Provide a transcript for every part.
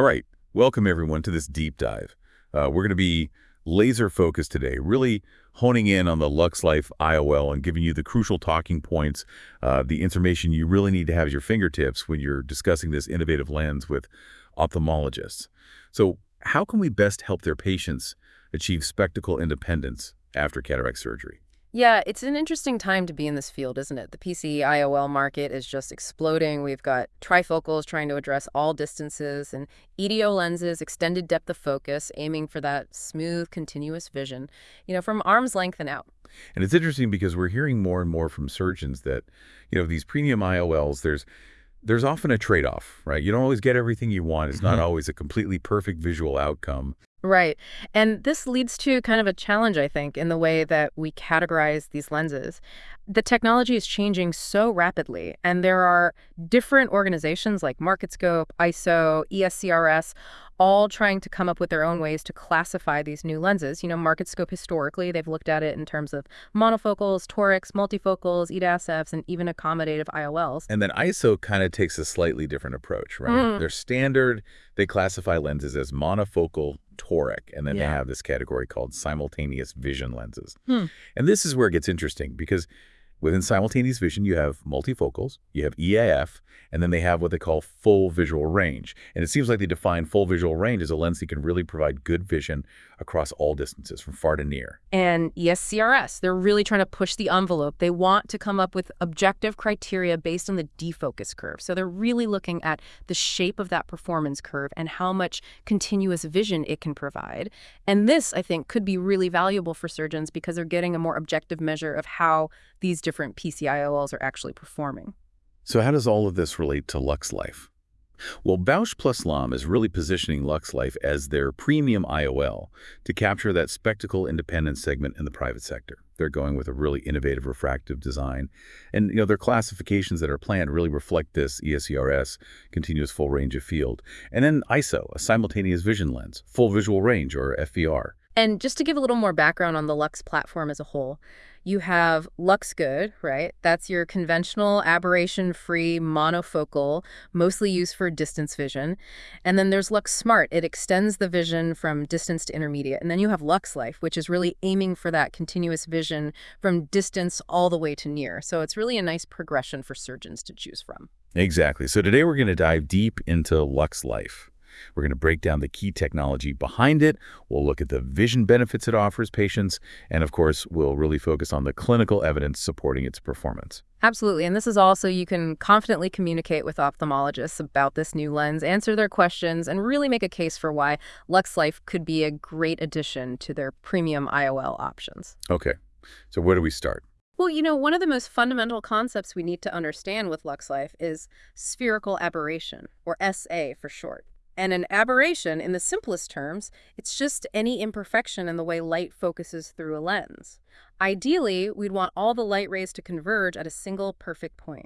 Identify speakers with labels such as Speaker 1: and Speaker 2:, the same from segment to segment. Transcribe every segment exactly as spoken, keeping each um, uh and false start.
Speaker 1: All right, welcome everyone to this deep dive. Uh, we're going to be laser focused today, really honing in on the LuxLife I O L and giving you the crucial talking points, uh, the information you really need to have at your fingertips when you're discussing this innovative lens with ophthalmologists. So how can we best help their patients achieve spectacle independence after cataract surgery?
Speaker 2: Yeah, it's an interesting time to be in this field, isn't it? The P C I O L market is just exploding. We've got trifocals trying to address all distances and E D O lenses, extended depth of focus, aiming for that smooth, continuous vision, you know, from arm's length and out.
Speaker 1: And it's interesting because we're hearing more and more from surgeons that, you know, these premium I O Ls, there's there's often a trade-off, right? You don't always get everything you want. It's not
Speaker 2: Mhm.
Speaker 1: always a completely perfect visual outcome.
Speaker 2: Right. And this leads to kind of a challenge, I think, in the way that we categorize these lenses. The technology is changing so rapidly, and there are different organizations like MarketScope, I S O, E S C R S, all trying to come up with their own ways to classify these new lenses. You know, MarketScope historically, they've looked at it in terms of monofocals, torics, multifocals, E D A S Fs, and even accommodative I O Ls.
Speaker 1: And then I S O kind of takes a slightly different approach, right?
Speaker 2: Mm,
Speaker 1: They're standard, they classify lenses as monofocal toric, and then they
Speaker 2: yeah.
Speaker 1: have this category called simultaneous vision lenses.
Speaker 2: Hmm.
Speaker 1: And this is where it gets interesting because within simultaneous vision, you have multifocals, you have E A F, and then they have what they call full visual range. And it seems like they define full visual range as a lens that can really provide good vision across all distances, from far to near.
Speaker 2: And E S C R S, they're really trying to push the envelope. They want to come up with objective criteria based on the defocus curve. So they're really looking at the shape of that performance curve and how much continuous vision it can provide. And this, I think, could be really valuable for surgeons because they're getting a more objective measure of how these different P C I O Ls are actually performing.
Speaker 1: So how does all of this relate to LuxLife? Well, Bausch plus Lomb is really positioning LuxLife as their premium I O L to capture that spectacle independent segment in the private sector. They're going with a really innovative refractive design. And you know, their classifications that are planned really reflect this E S C R S, continuous full range of field. And then I S O, a simultaneous vision lens, full visual range, or F V R.
Speaker 2: And just to give a little more background on the Lux platform as a whole, you have LuxGood, right? That's your conventional aberration-free monofocal, mostly used for distance vision. And then there's Lux Smart. It extends the vision from distance to intermediate. And then you have LuxLife, which is really aiming for that continuous vision from distance all the way to near. So it's really a nice progression for surgeons to choose from.
Speaker 1: Exactly. So today we're going to dive deep into LuxLife. We're going to break down the key technology behind it. We'll look at the vision benefits it offers patients. And of course, we'll really focus on the clinical evidence supporting its performance.
Speaker 2: Absolutely. And this is also you can confidently communicate with ophthalmologists about this new lens, answer their questions, and really make a case for why LuxLife could be a great addition to their premium I O L options.
Speaker 1: Okay, so where do we start?
Speaker 2: Well, you know, one of the most fundamental concepts we need to understand with LuxLife is spherical aberration, or S A for short. And an aberration, in the simplest terms, it's just any imperfection in the way light focuses through a lens. Ideally, we'd want all the light rays to converge at a single perfect point.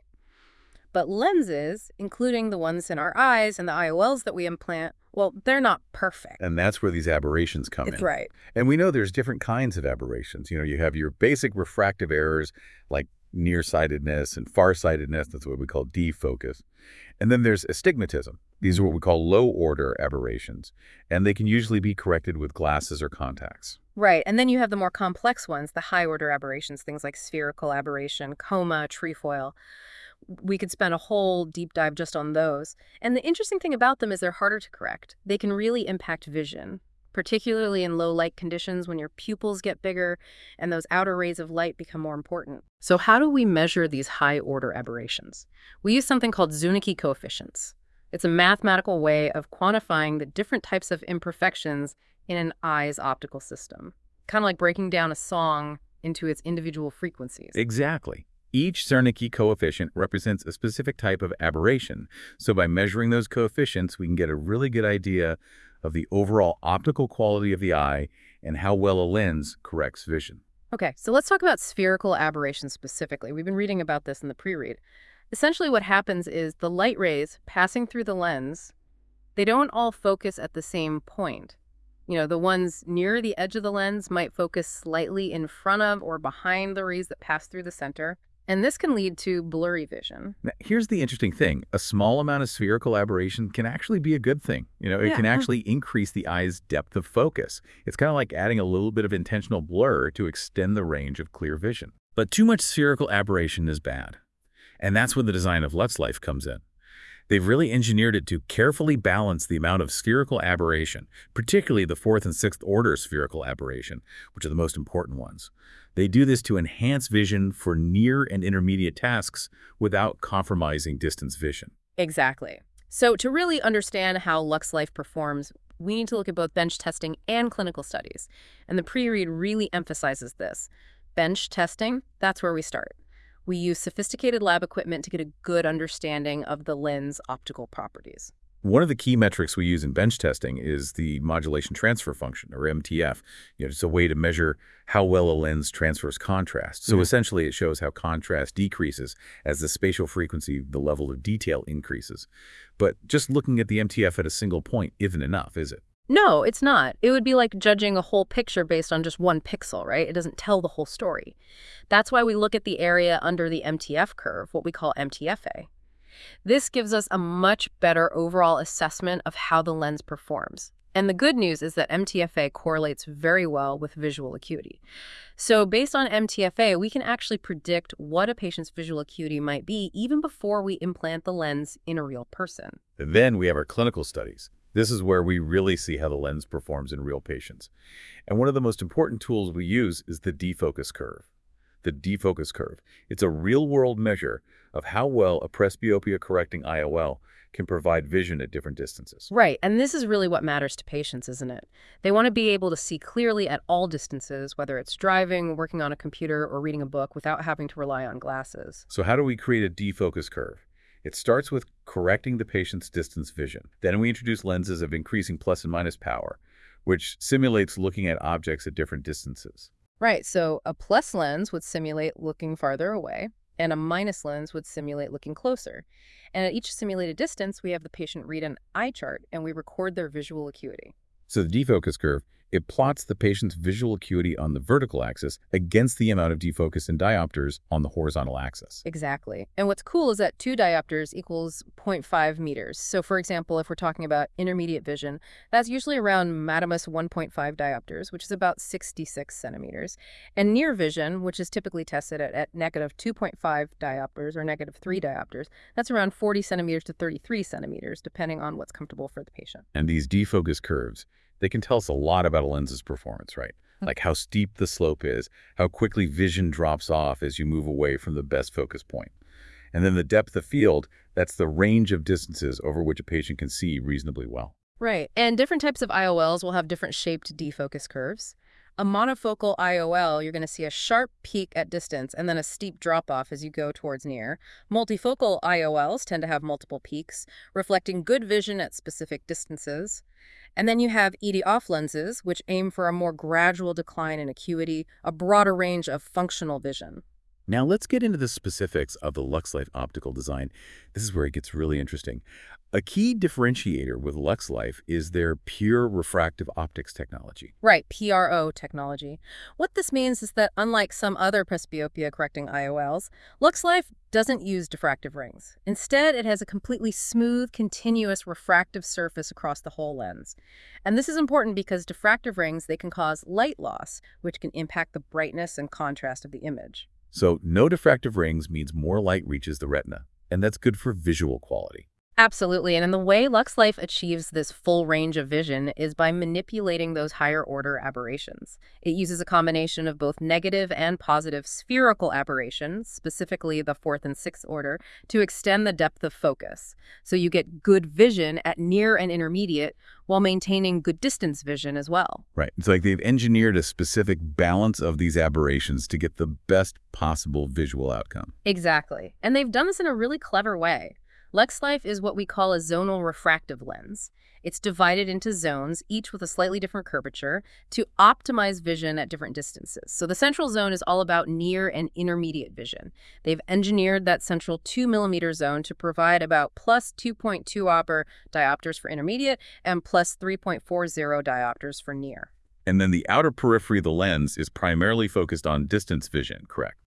Speaker 2: But lenses, including the ones in our eyes and the I O Ls that we implant, well, they're not perfect.
Speaker 1: And that's where these aberrations come
Speaker 2: It's
Speaker 1: in.
Speaker 2: right.
Speaker 1: And we know there's different kinds of aberrations. You know, you have your basic refractive errors like nearsightedness and farsightedness. That's what we call defocus. And then there's astigmatism. These are what we call low-order aberrations, and they can usually be corrected with glasses or contacts.
Speaker 2: Right. And then you have the more complex ones, the high-order aberrations, things like spherical aberration, coma, trefoil. We could spend a whole deep dive just on those. And the interesting thing about them is they're harder to correct. They can really impact vision, particularly in low light conditions when your pupils get bigger and those outer rays of light become more important. So how do we measure these high-order aberrations? We use something called Zunichi coefficients. It's a mathematical way of quantifying the different types of imperfections in an eye's optical system, kind of like breaking down a song into its individual frequencies.
Speaker 1: Exactly. Each Zernicke coefficient represents a specific type of aberration. So by measuring those coefficients, we can get a really good idea of the overall optical quality of the eye and how well a lens corrects vision.
Speaker 2: Okay, so let's talk about spherical aberrations specifically. We've been reading about this in the pre-read. Essentially what happens is the light rays passing through the lens, they don't all focus at the same point. You know, the ones near the edge of the lens might focus slightly in front of or behind the rays that pass through the center. And this can lead to blurry vision.
Speaker 1: Now, here's the interesting thing. A small amount of spherical aberration can actually be a good thing. You know, it
Speaker 2: Yeah.
Speaker 1: can
Speaker 2: huh.
Speaker 1: actually increase the eye's depth of focus. It's kind of like adding a little bit of intentional blur to extend the range of clear vision. But too much spherical aberration is bad. And that's where the design of LuxLife comes in. They've really engineered it to carefully balance the amount of spherical aberration, particularly the fourth and sixth order spherical aberration, which are the most important ones. They do this to enhance vision for near and intermediate tasks without compromising distance vision.
Speaker 2: Exactly. So to really understand how LuxLife performs, we need to look at both bench testing and clinical studies. And the pre-read really emphasizes this. Bench testing, that's where we start. We use sophisticated lab equipment to get a good understanding of the lens' optical properties.
Speaker 1: One of the key metrics we use in bench testing is the modulation transfer function, or M T F. You know, it's a way to measure how well a lens transfers contrast. So
Speaker 2: Mhm.
Speaker 1: essentially, it shows how contrast decreases as the spatial frequency, the level of detail increases. But just looking at the M T F at a single point isn't enough, is it?
Speaker 2: No, it's not. It would be like judging a whole picture based on just one pixel, right? It doesn't tell the whole story. That's why we look at the area under the M T F curve, what we call M T F A. This gives us a much better overall assessment of how the lens performs. And the good news is that M T F A correlates very well with visual acuity. So based on M T F A, we can actually predict what a patient's visual acuity might be even before we implant the lens in a real person.
Speaker 1: Then we have our clinical studies. This is where we really see how the lens performs in real patients. And one of the most important tools we use is the defocus curve. The defocus curve. It's a real-world measure of how well a presbyopia-correcting I O L can provide vision at different distances.
Speaker 2: Right, and this is really what matters to patients, isn't it? They want to be able to see clearly at all distances, whether it's driving, working on a computer, or reading a book without having to rely on glasses.
Speaker 1: So how do we create a defocus curve? It starts with correcting the patient's distance vision. Then we introduce lenses of increasing plus and minus power, which simulates looking at objects at different distances.
Speaker 2: Right, so a plus lens would simulate looking farther away, and a minus lens would simulate looking closer. And at each simulated distance, we have the patient read an eye chart, and we record their visual acuity.
Speaker 1: So the defocus curve, it plots the patient's visual acuity on the vertical axis against the amount of defocus in diopters on the horizontal axis.
Speaker 2: Exactly. And what's cool is that two diopters equals zero point five meters. So for example, if we're talking about intermediate vision, that's usually around Madamus one point five diopters, which is about sixty-six centimeters. And near vision, which is typically tested at, at negative two point five diopters or negative three diopters, that's around forty centimeters to thirty-three centimeters, depending on what's comfortable for the patient.
Speaker 1: And these defocus curves, they can tell us a lot about a lens's performance, right? Like how steep the slope is, how quickly vision drops off as you move away from the best focus point. And then the depth of field, that's the range of distances over which a patient can see reasonably well.
Speaker 2: Right. And different types of I O Ls will have different shaped defocus curves. A monofocal I O L, you're going to see a sharp peak at distance and then a steep drop-off as you go towards near. Multifocal I O Ls tend to have multiple peaks, reflecting good vision at specific distances. And then you have E D off lenses, which aim for a more gradual decline in acuity, a broader range of functional vision.
Speaker 1: Now let's get into the specifics of the LuxLife optical design. This is where it gets really interesting. A key differentiator with LuxLife is their pure refractive optics technology.
Speaker 2: Right, P R O technology. What this means is that unlike some other presbyopia-correcting I O Ls, LuxLife doesn't use diffractive rings. Instead, it has a completely smooth, continuous refractive surface across the whole lens. And this is important because diffractive rings, they can cause light loss, which can impact the brightness and contrast of the image.
Speaker 1: So no diffractive rings means more light reaches the retina, and that's good for visual quality.
Speaker 2: Absolutely, and in the way LuxLife achieves this full range of vision is by manipulating those higher order aberrations. It uses a combination of both negative and positive spherical aberrations, specifically the fourth and sixth order, to extend the depth of focus. So you get good vision at near and intermediate while maintaining good distance vision as well.
Speaker 1: Right. It's like they've engineered a specific balance of these aberrations to get the best possible visual outcome.
Speaker 2: Exactly, and they've done this in a really clever way. LuxLife is what we call a zonal refractive lens. It's divided into zones, each with a slightly different curvature, to optimize vision at different distances. So the central zone is all about near and intermediate vision. They've engineered that central two millimeter zone to provide about plus two point two oper diopters for intermediate and plus three point four zero diopters for near.
Speaker 1: And then the outer periphery of the lens is primarily focused on distance vision, correct?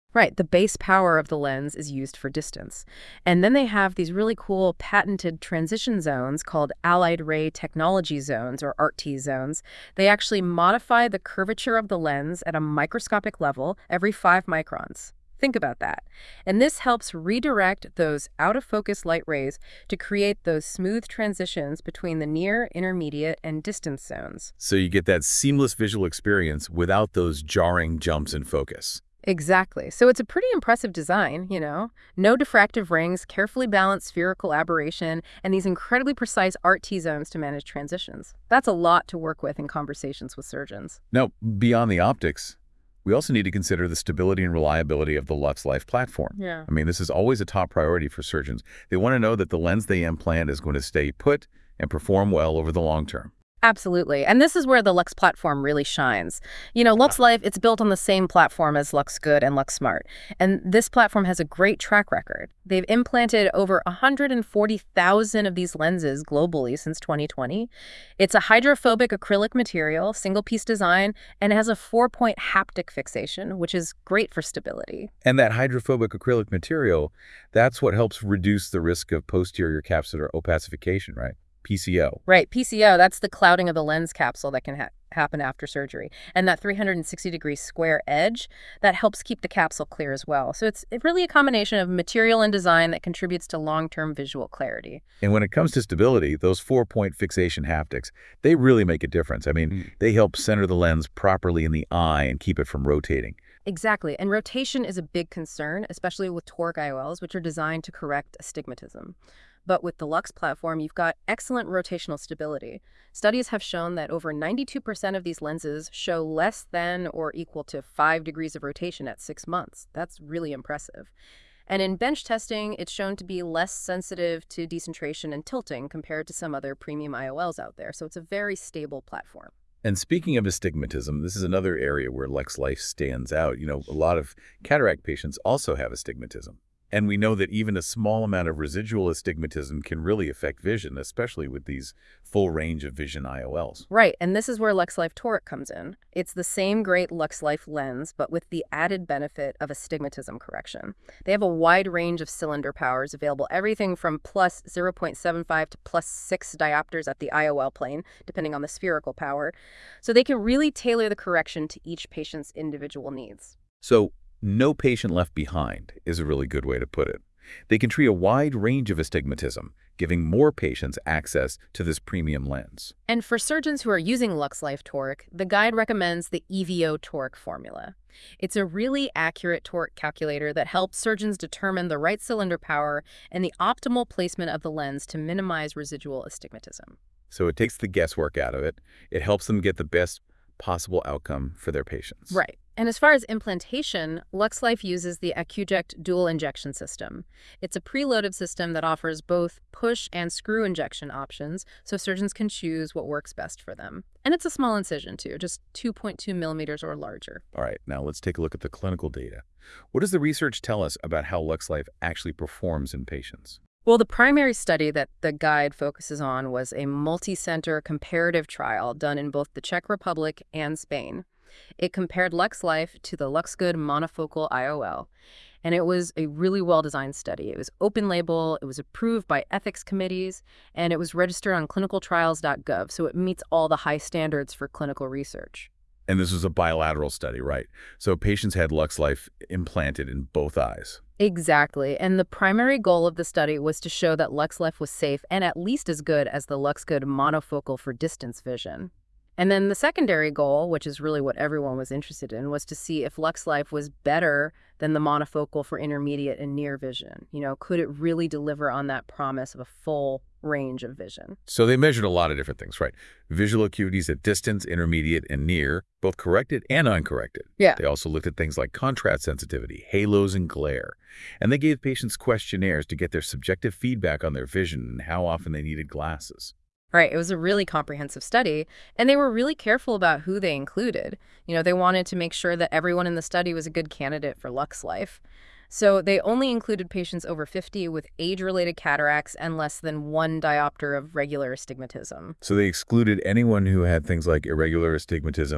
Speaker 2: Right, the base power of the lens is used for distance. And then they have these really cool patented transition zones called Allied Ray Technology Zones, or A R T zones. They actually modify the curvature of the lens at a microscopic level every five microns. Think about that. And this helps redirect those out-of-focus light rays to create those smooth transitions between the near, intermediate, and distance zones.
Speaker 1: So you get that seamless visual experience without those jarring jumps in focus.
Speaker 2: Exactly. So it's a pretty impressive design, you know? No diffractive rings, carefully balanced spherical aberration, and these incredibly precise A R T zones to manage transitions. That's a lot to work with in conversations with surgeons.
Speaker 1: Now, beyond the optics, we also need to consider the stability and reliability of the LuxLife platform.
Speaker 2: Yeah.
Speaker 1: I mean, this is always a top priority for surgeons. They want to know that the lens they implant is going to stay put and perform well over the long term.
Speaker 2: Absolutely. And this is where the Lux platform really shines. You know, LuxLife, it's built on the same platform as LuxGood and LuxSmart. And this platform has a great track record. They've implanted over one hundred forty thousand of these lenses globally since twenty twenty. It's a hydrophobic acrylic material, single-piece design, and it has a four-point haptic fixation, which is great for stability.
Speaker 1: And that hydrophobic acrylic material, that's what helps reduce the risk of posterior capsular opacification, right? P C O.
Speaker 2: Right, P C O, that's the clouding of the lens capsule that can ha happen after surgery. And that three hundred sixty degree square edge, that helps keep the capsule clear as well. So it's really a combination of material and design that contributes to long-term visual clarity.
Speaker 1: And when it comes to stability, those four-point fixation haptics, they really make a difference. I mean, mm. they help center the lens properly in the eye and keep it from rotating.
Speaker 2: Exactly. And rotation is a big concern, especially with toric I O Ls, which are designed to correct astigmatism. But with the Lux platform, you've got excellent rotational stability. Studies have shown that over ninety-two percent of these lenses show less than or equal to five degrees of rotation at six months. That's really impressive. And in bench testing, it's shown to be less sensitive to decentration and tilting compared to some other premium I O Ls out there. So it's a very stable platform.
Speaker 1: And speaking of astigmatism, this is another area where LuxLife stands out. You know, a lot of cataract patients also have astigmatism. And we know that even a small amount of residual astigmatism can really affect vision, especially with these full range of vision I O Ls.
Speaker 2: Right, and this is where LuxLife Toric comes in. It's the same great LuxLife lens, but with the added benefit of astigmatism correction. They have a wide range of cylinder powers available, everything from plus zero point seven five to plus six diopters at the I O L plane, depending on the spherical power. So they can really tailor the correction to each patient's individual needs.
Speaker 1: So, no patient left behind is a really good way to put it. They can treat a wide range of astigmatism, giving more patients access to this premium lens.
Speaker 2: And for surgeons who are using LuxLife Toric, the guide recommends the E V O Toric formula. It's a really accurate toric calculator that helps surgeons determine the right cylinder power and the optimal placement of the lens to minimize residual astigmatism.
Speaker 1: So it takes the guesswork out of it. It helps them get the best possible outcome for their patients.
Speaker 2: Right. And as far as implantation, LuxLife uses the AccuJect dual injection system. It's a preloaded system that offers both push and screw injection options, so surgeons can choose what works best for them. And it's a small incision too, just two point two millimeters or larger.
Speaker 1: All right, now let's take a look at the clinical data. What does the research tell us about how LuxLife actually performs in patients?
Speaker 2: Well, the primary study that the guide focuses on was a multi-center comparative trial done in both the Czech Republic and Spain. It compared LuxLife to the LuxGood monofocal I O L, and it was a really well-designed study. It was open label, it was approved by ethics committees, and it was registered on clinical trials dot gov, so it meets all the high standards for clinical research.
Speaker 1: And this was a bilateral study, right? So patients had LuxLife implanted in both eyes.
Speaker 2: Exactly, and the primary goal of the study was to show that LuxLife was safe and at least as good as the LuxGood monofocal for distance vision. And then the secondary goal, which is really what everyone was interested in, was to see if LuxLife was better than the monofocal for intermediate and near vision. You know, could it really deliver on that promise of a full range of vision?
Speaker 1: So they measured a lot of different things, right? Visual acuities at distance, intermediate, and near, both corrected and uncorrected.
Speaker 2: Yeah.
Speaker 1: They also looked at things like contrast sensitivity, halos, and glare. And they gave patients questionnaires to get their subjective feedback on their vision and how often they needed glasses.
Speaker 2: Right. It was a really comprehensive study, and they were really careful about who they included. You know, they wanted to make sure that everyone in the study was a good candidate for LuxLife. So they only included patients over fifty with age-related cataracts and less than one diopter of regular astigmatism.
Speaker 1: So they excluded anyone who had things like irregular astigmatism,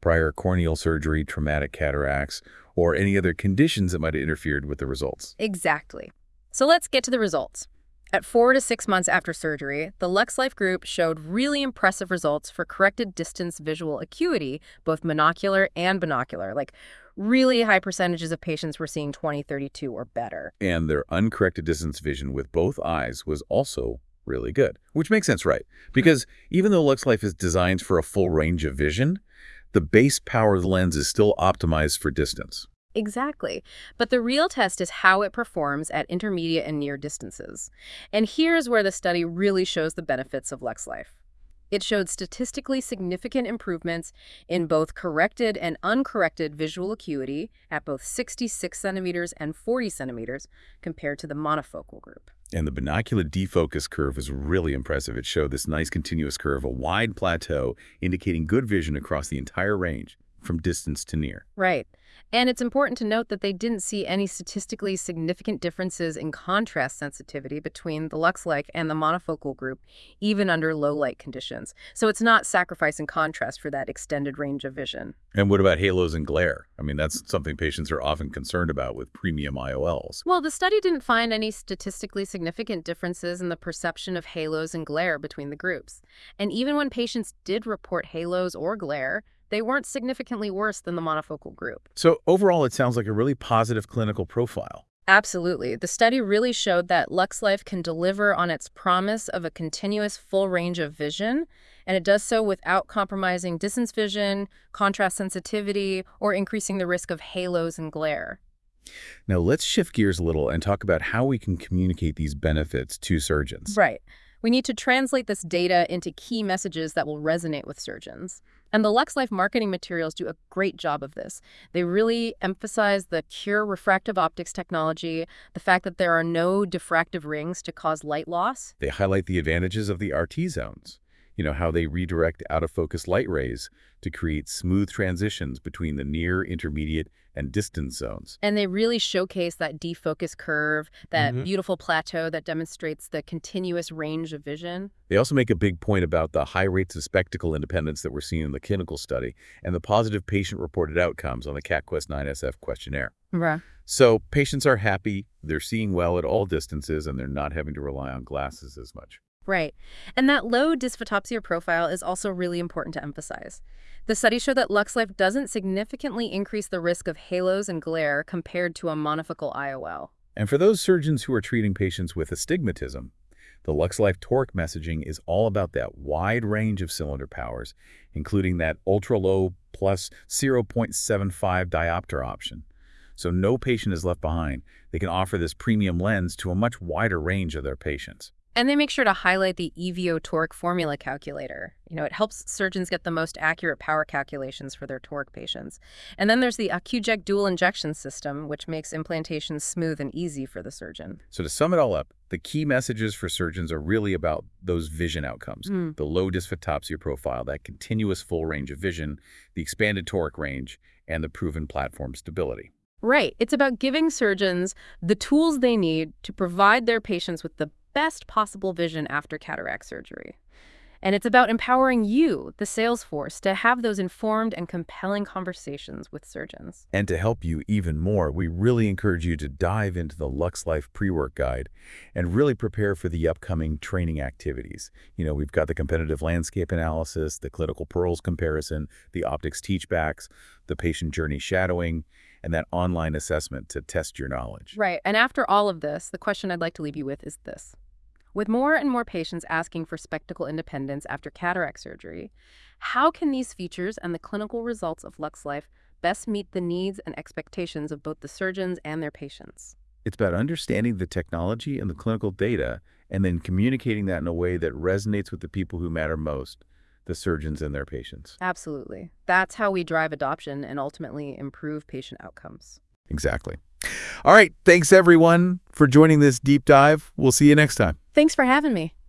Speaker 1: prior corneal surgery, traumatic cataracts, or any other conditions that might have interfered with the results.
Speaker 2: Exactly. So let's get to the results. At four to six months after surgery, the LuxLife group showed really impressive results for corrected distance visual acuity, both monocular and binocular. Like, really high percentages of patients were seeing twenty thirty-two or better.
Speaker 1: And their uncorrected distance vision with both eyes was also really good, which makes sense, right? Because even though LuxLife is designed for a full range of vision, the base power of the lens is still optimized for distance.
Speaker 2: Exactly. But the real test is how it performs at intermediate and near distances. And here's where the study really shows the benefits of LuxLife. It showed statistically significant improvements in both corrected and uncorrected visual acuity at both sixty-six centimeters and forty centimeters compared to the monofocal group.
Speaker 1: And the binocular defocus curve is really impressive. It showed this nice continuous curve, a wide plateau indicating good vision across the entire range, from distance to near.
Speaker 2: Right. And it's important to note that they didn't see any statistically significant differences in contrast sensitivity between the LuxLife and the monofocal group, even under low light conditions. So it's not sacrificing contrast for that extended range of vision.
Speaker 1: And what about halos and glare? I mean, that's something patients are often concerned about with premium I O Ls.
Speaker 2: Well, the study didn't find any statistically significant differences in the perception of halos and glare between the groups. And even when patients did report halos or glare, they weren't significantly worse than the monofocal group.
Speaker 1: So overall, it sounds like a really positive clinical profile.
Speaker 2: Absolutely. The study really showed that LuxLife can deliver on its promise of a continuous full range of vision, and it does so without compromising distance vision, contrast sensitivity, or increasing the risk of halos and glare.
Speaker 1: Now, let's shift gears a little and talk about how we can communicate these benefits to surgeons.
Speaker 2: Right. We need to translate this data into key messages that will resonate with surgeons. And the LuxLife marketing materials do a great job of this. They really emphasize the Cure refractive optics technology, the fact that there are no diffractive rings to cause light loss.
Speaker 1: They highlight the advantages of the R T zones, you know, how they redirect out-of-focus light rays to create smooth transitions between the near, intermediate, and distant zones.
Speaker 2: And they really showcase that defocus curve, that
Speaker 1: Mm-hmm.
Speaker 2: beautiful plateau that demonstrates the continuous range of vision.
Speaker 1: They also make a big point about the high rates of spectacle independence that we're seeing in the clinical study and the positive patient-reported outcomes on the CATQuest nine S F questionnaire.
Speaker 2: Right.
Speaker 1: So patients are happy, they're seeing well at all distances, and they're not having to rely on glasses as much.
Speaker 2: Right. And that low dysphotopsia profile is also really important to emphasize. The study showed that LuxLife doesn't significantly increase the risk of halos and glare compared to a monofocal I O L.
Speaker 1: And for those surgeons who are treating patients with astigmatism, the LuxLife toric messaging is all about that wide range of cylinder powers, including that ultra-low plus zero point seven five diopter option. So no patient is left behind. They can offer this premium lens to a much wider range of their patients.
Speaker 2: And they make sure to highlight the E V O toric formula calculator. You know, it helps surgeons get the most accurate power calculations for their toric patients. And then there's the AccuJect dual injection system, which makes implantation smooth and easy for the surgeon.
Speaker 1: So to sum it all up, the key messages for surgeons are really about those vision outcomes,
Speaker 2: Mm.
Speaker 1: the low dysphotopsia profile, that continuous full range of vision, the expanded toric range, and the proven platform stability.
Speaker 2: Right. It's about giving surgeons the tools they need to provide their patients with the best possible vision after cataract surgery. And it's about empowering you, the sales force, to have those informed and compelling conversations with surgeons.
Speaker 1: And to help you even more, we really encourage you to dive into the LuxLife pre-work guide and really prepare for the upcoming training activities. You know, we've got the competitive landscape analysis, the clinical pearls comparison, the optics teachbacks, the patient journey shadowing, and that online assessment to test your knowledge.
Speaker 2: Right. And after all of this, the question I'd like to leave you with is this. With more and more patients asking for spectacle independence after cataract surgery, how can these features and the clinical results of LuxLife best meet the needs and expectations of both the surgeons and their patients?
Speaker 1: It's about understanding the technology and the clinical data and then communicating that in a way that resonates with the people who matter most, the surgeons and their patients.
Speaker 2: Absolutely. That's how we drive adoption and ultimately improve patient outcomes.
Speaker 1: Exactly. All right. Thanks, everyone, for joining this deep dive. We'll see you next time.
Speaker 2: Thanks for having me.